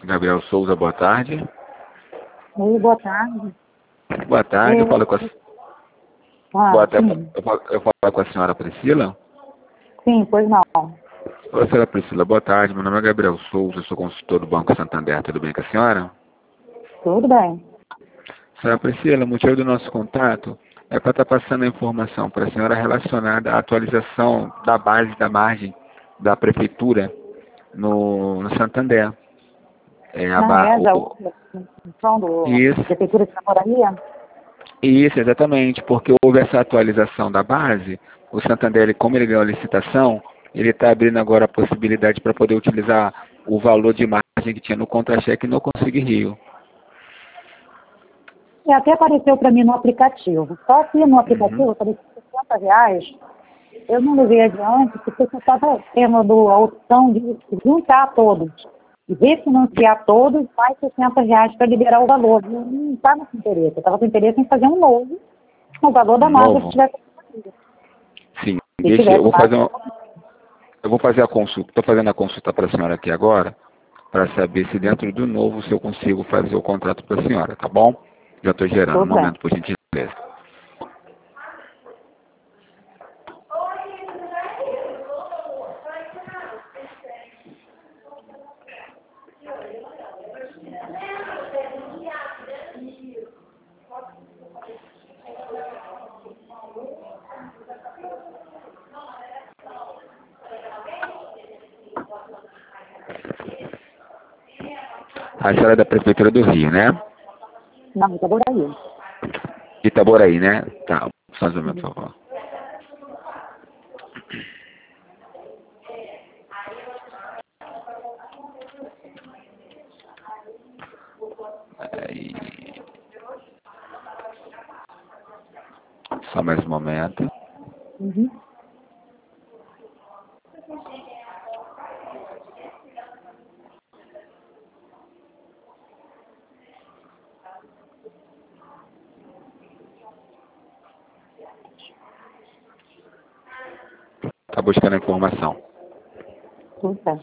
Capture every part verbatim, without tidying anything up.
Gabriel Souza, boa tarde. Oi, boa tarde. Boa tarde, É, eu falo com a, ah, boa tarde, sim. eu falo, eu falo com a senhora Priscila. Sim, pois não. Oi, senhora Priscila, boa tarde, meu nome é Gabriel Souza, eu sou consultor do Banco Santander, tudo bem com a senhora? Tudo bem. Senhora Priscila, o motivo do nosso contato é para estar passando a informação para a senhora relacionada à atualização da base da margem da prefeitura no, no Santander. É, a, Não ba- é da o, função do isso, Prefeitura de Samoraia? isso, exatamente, porque houve essa atualização da base, o Santander, ele, como ele ganhou a licitação, ele está abrindo agora a possibilidade para poder utilizar o valor de margem que tinha no contra-cheque no Consigne Rio. E até apareceu para mim no aplicativo. Só que no aplicativo Uhum. apareceu sessenta reais. Eu não levei adiante porque eu estava tendo a opção de juntar todos. E refinanciar todos mais sessenta reais para liberar o valor. Eu não estava com interesse. Eu estava com interesse em fazer um novo, o valor da Um margem que novo? tivesse. Sim, Se deixa, eu tivesse vou mais. fazer uma, eu vou fazer a consulta, estou fazendo a consulta para a senhora aqui agora, para saber se dentro do novo se eu consigo fazer o contrato para a senhora, tá bom? Já estou gerando, um Tudo bem. momento, por gentileza. A senhora é da Prefeitura do Rio, né? Não, Itaboraí. Itaboraí, né? Tá, só um momento, por favor. Aí. Só mais um momento. Uhum. Tá buscando a informação. Tudo bem.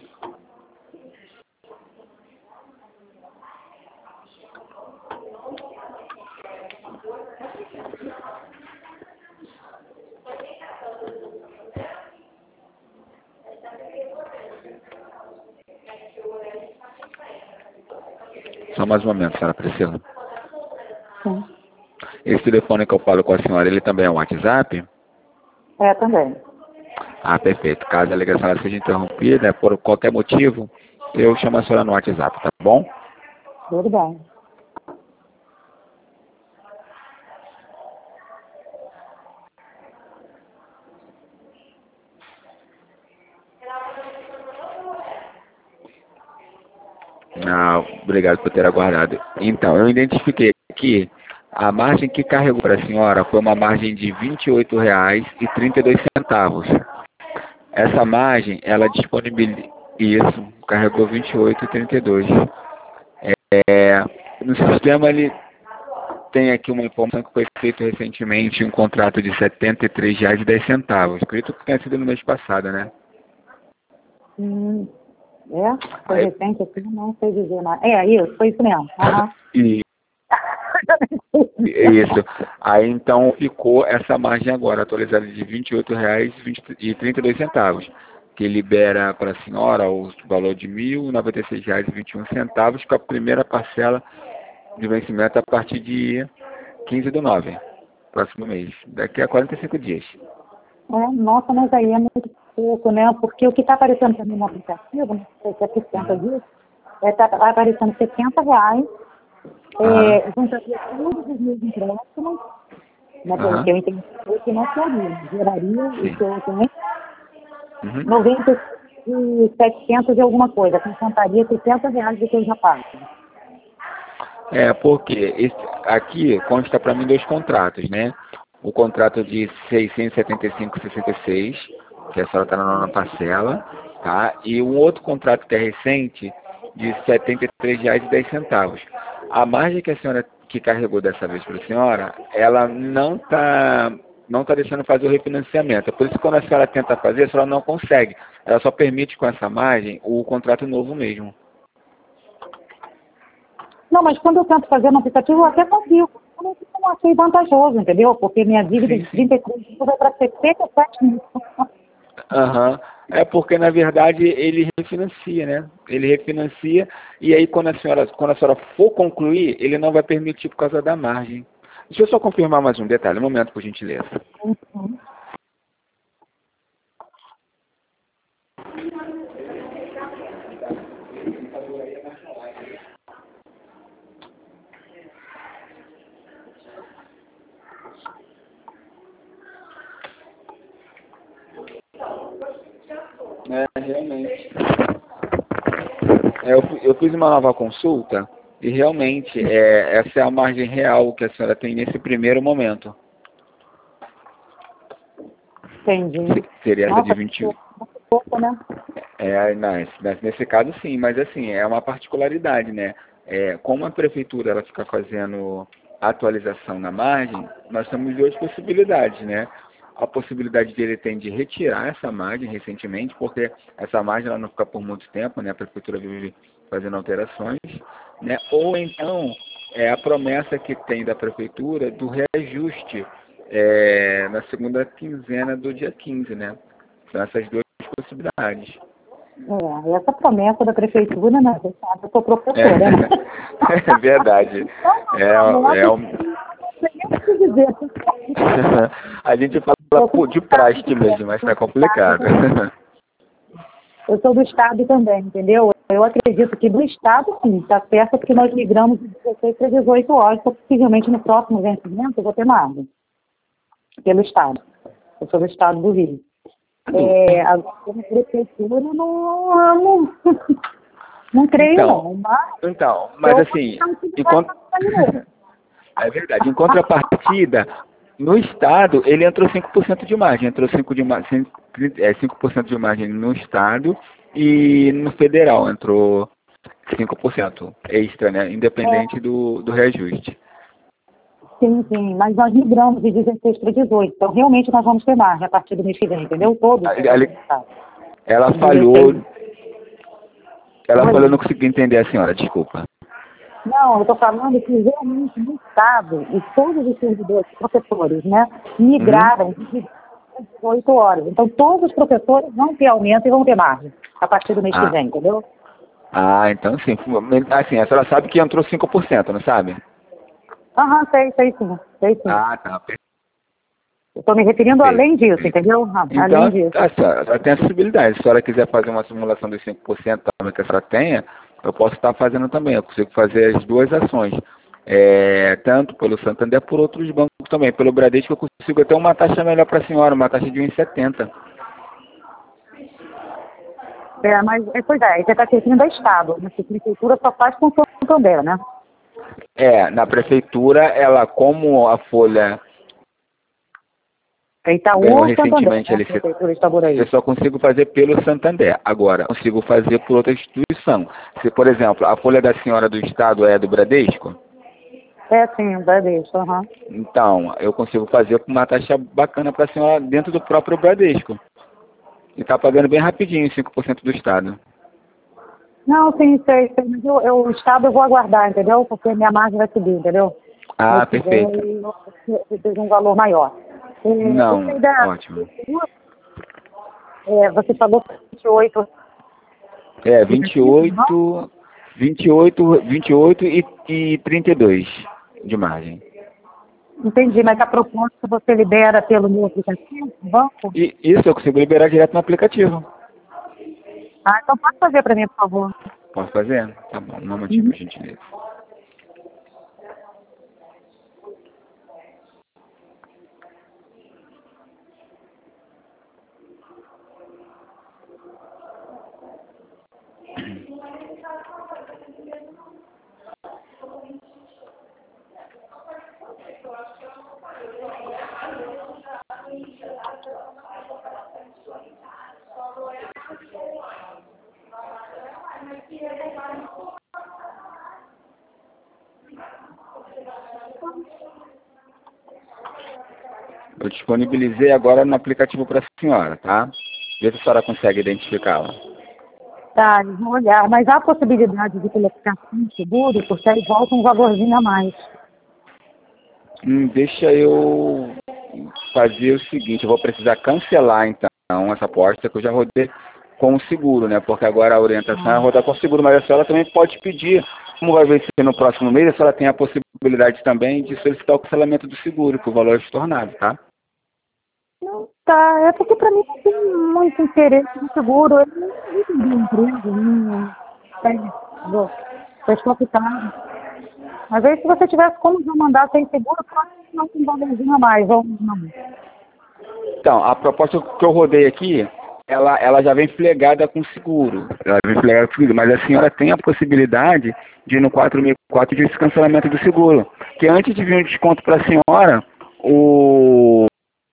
Só mais um momento, senhora Priscila. Sim. Esse telefone que eu falo com a senhora, ele também é um WhatsApp? É, também. Ah, perfeito. Caso a ligação ela seja interrompida por qualquer motivo, eu chamo a senhora no WhatsApp, tá bom? Tudo bem. Ah, obrigado por ter aguardado. Então, eu identifiquei aqui a margem que carregou para a senhora foi uma margem de vinte e oito reais e trinta e dois centavos. Essa margem, ela disponibiliza... Isso, carregou vinte e oito e trinta e dois. É, no sistema, ele tem aqui uma informação que foi feito recentemente um contrato de setenta e três reais e dez centavos. Acredito que tenha sido no mês passado, né? Hum, é? Foi Aí, recente assim, não sei dizer nada. É, isso, foi isso mesmo. Aham. e isso. Aí então ficou essa margem agora, atualizada de vinte e oito reais e trinta e dois centavos, que libera para a senhora o valor de mil noventa e seis reais e vinte e um centavos, com a primeira parcela de vencimento a partir de quinze do nove, próximo mês, daqui a quarenta e cinco dias. É, nossa, mas aí é muito pouco, né? Porque o que está aparecendo para mim no aplicativo, não sei se é por conta disso, está aparecendo setenta reais, Aham, é, juntaria todos os meus empréstimos, né, pelo que aham, eu entendi, o que não faria, geraria o sim. que eu tenho, Uhum. noventa e setecentos e alguma coisa, acrescentaria sessenta reais do que eu já pago. É, porque esse, aqui consta para mim dois contratos, né? O contrato de seiscentos e setenta e cinco vírgula sessenta e seis, que a senhora está na nona parcela, tá? E um outro contrato que é recente, de setenta e três reais e dez centavos. A margem que a senhora que carregou dessa vez para a senhora, ela não está não tá deixando fazer o refinanciamento. É por isso que quando a senhora tenta fazer, a senhora não consegue. Ela só permite com essa margem o contrato novo mesmo. Não, mas quando eu tento fazer no aplicativo, eu até consigo. Eu não não achei vantajoso, entendeu? Porque minha dívida de trinta e três mil vai para setenta e sete mil. Aham. É porque, na verdade, ele refinancia, né? Ele refinancia e aí quando a senhora, quando a senhora for concluir, ele não vai permitir por causa da margem. Deixa eu só confirmar mais um detalhe, um momento, por gentileza. Uhum. É, realmente. É, eu, fu- eu fiz uma nova consulta e realmente é, essa é a margem real que a senhora tem nesse primeiro momento. Entendi. Se- Seria essa de Nossa, vinte e um. muito pouco, né? É, mas, mas nesse caso sim, mas assim, é uma particularidade, né? É, como a prefeitura ela fica fazendo atualização na margem, nós temos duas possibilidades, né? A possibilidade de ele tem de retirar essa margem recentemente, porque essa margem ela não fica por muito tempo, né? A prefeitura vive fazendo alterações, né? Ou então é a promessa que tem da prefeitura do reajuste é, na segunda quinzena do dia quinze, né? São essas duas possibilidades. É, essa promessa da prefeitura, né? Você sabe, eu sou É, professora, né? é verdade. É, é um... Não sei nem o que dizer. A gente fala pô, de praxe mesmo, mas está complicado. Eu sou do Estado também, entendeu? Eu acredito que do Estado, sim, está certo, porque nós migramos de dezesseis para dezoito horas, então possivelmente no próximo vencimento eu vou ter mais, pelo Estado. Eu sou do Estado do Rio. É, agora, como prefeitura, não, não, não creio Então, não, mas então, mas eu assim, não sei se vai enquanto... passar de novo. É verdade. Em contrapartida, no Estado, ele entrou cinco por cento de margem. Entrou cinco de ma- cinco é, cinco por cento de margem no Estado e no Federal entrou cinco por cento extra, né? Independente É, do, do reajuste. sim, sim, mas nós migramos de dezesseis para dezoito, então realmente nós vamos ter mais a partir do mês que vem, entendeu? Todos Ali- os ali- estados. Ela falhou, dezesseis. ela falou, eu não Oi. consegui entender a senhora, desculpa. Não, eu estou falando que realmente no Estado, e todos os servidores, professores, né, Uhum. migraram de dezoito horas. Então, todos os professores vão ter aumento e vão ter margem a partir do mês que Ah, vem, entendeu? ah, então sim. Assim, a senhora sabe que entrou cinco por cento, não sabe? Aham, sei, sei sim, sei sim. Ah, tá. Eu estou me referindo Perfeito. além disso, entendeu? Ah, Então, além disso. a senhora, a senhora tem a possibilidade. Se a senhora quiser fazer uma simulação dos cinco por cento também que a senhora tenha, eu posso estar fazendo também. Eu consigo fazer as duas ações. É, tanto pelo Santander, por outros bancos também. Pelo Bradesco, eu consigo até uma taxa melhor para a senhora, uma taxa de um vírgula setenta. É, mas, é, pois é, você está referindo ao Estado, mas a prefeitura só faz com o Santander, né? É, na prefeitura, ela, como a folha É Itaú ganhou ou Santander, recentemente né? a A licitação, prefeitura de Itaboraí. eu só consigo fazer pelo Santander. Agora, consigo fazer por outra instituição. Se, por exemplo, a folha da senhora do Estado é do Bradesco, É, sim, o Bradesco, aham. então, eu consigo fazer com uma taxa bacana para a senhora dentro do próprio Bradesco. E está pagando bem rapidinho, cinco por cento do Estado. Não, sim, sei, sei, mas eu, eu, o Estado eu vou aguardar, entendeu? Porque a minha margem vai subir, entendeu? Mês Ah, que vem perfeito. eu eu preciso de um valor maior. É, Não, gostei da... ótimo. É, você falou vinte e oito É, vinte e aplicativos, não? oito, vinte e oito, vinte e oito e, e trinta e dois de margem. Entendi, mas a proposta você libera pelo meu aplicativo, do banco? E isso eu consigo liberar direto no aplicativo. Ah, então pode fazer para mim, por favor. Posso fazer? Tá bom, um momentinho, Uhum. por gentileza. Eu disponibilizei agora no aplicativo para a senhora, tá? Vê se a senhora consegue identificá-la. Tá, eu vou olhar. Mas há a possibilidade de colocar sem seguro, porque aí volta um valorzinho a mais. Hum, deixa eu fazer o seguinte, eu vou precisar cancelar então essa aposta que eu já rodei com o seguro, né? Porque agora a orientação é rodar com o seguro, mas a senhora também pode pedir, como vai vencer no próximo mês, a senhora tem a possibilidade também de solicitar o cancelamento do seguro, que o valor é estornado, tá? Não, tá, é porque para mim não tem muito interesse no seguro. Eu não tenho empresa, não tem. Pessoa que tá. Mas aí se você tivesse como já mandar sem seguro, pode não com um valorzinho a mais, ou não. Então, a proposta que eu rodei aqui, ela, ela já vem flegada com seguro. Ela vem flegada com seguro, mas a senhora tem a possibilidade de ir no quatro mil e quatro de esse cancelamento do seguro. Que antes de vir um desconto para a senhora, o,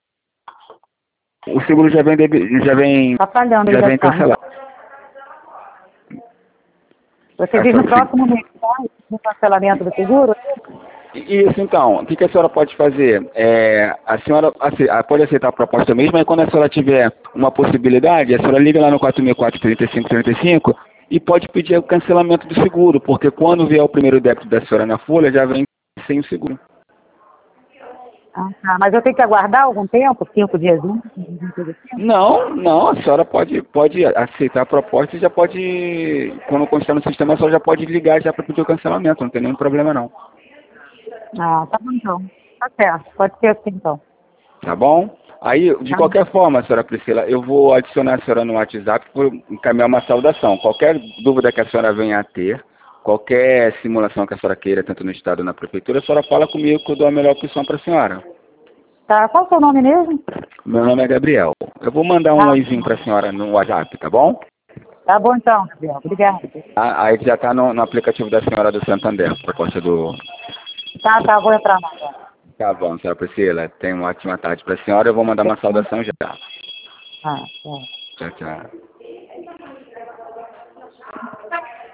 o seguro já vem, debi- já vem, Tá falhando, já já vem tá. cancelado. Você É diz só no o seguinte. próximo mês, tá? No cancelamento do seguro? Isso, então, o que, que a senhora pode fazer? É, a senhora ace- ah, pode aceitar a proposta mesmo, e quando a senhora tiver uma possibilidade, a senhora liga lá no quatro mil e quatro, trinta e cinco, trinta e cinco e pode pedir o cancelamento do seguro, porque quando vier o primeiro débito da senhora na folha, já vem sem o seguro. Ah, tá. Mas eu tenho que aguardar algum tempo? Cinco dias? Não, não, a senhora pode, pode aceitar a proposta e já pode, quando constar no sistema, a senhora já pode ligar já para pedir o cancelamento, não tem nenhum problema não. Ah, tá bom então. Tá certo. Pode ser assim então. Tá bom? Aí, de Tá. qualquer forma, senhora Priscila, eu vou adicionar a senhora no WhatsApp para encaminhar uma saudação. Qualquer dúvida que a senhora venha a ter, qualquer simulação que a senhora queira, tanto no Estado ou na Prefeitura, a senhora fala comigo que eu dou a melhor opção para a senhora. Tá. Qual é o seu nome mesmo? Meu nome é Gabriel. Eu vou mandar um Ah, oizinho para a senhora no WhatsApp, tá bom? tá bom então, Gabriel. Obrigada. Ah, aí já está no, no aplicativo da senhora do Santander, proposta do... Tá, tá. Vou entrar lá. Tá bom, senhora Priscila. Tenha uma ótima tarde para a senhora. Eu vou mandar uma saudação já. Ah, tá. Tchau, tchau.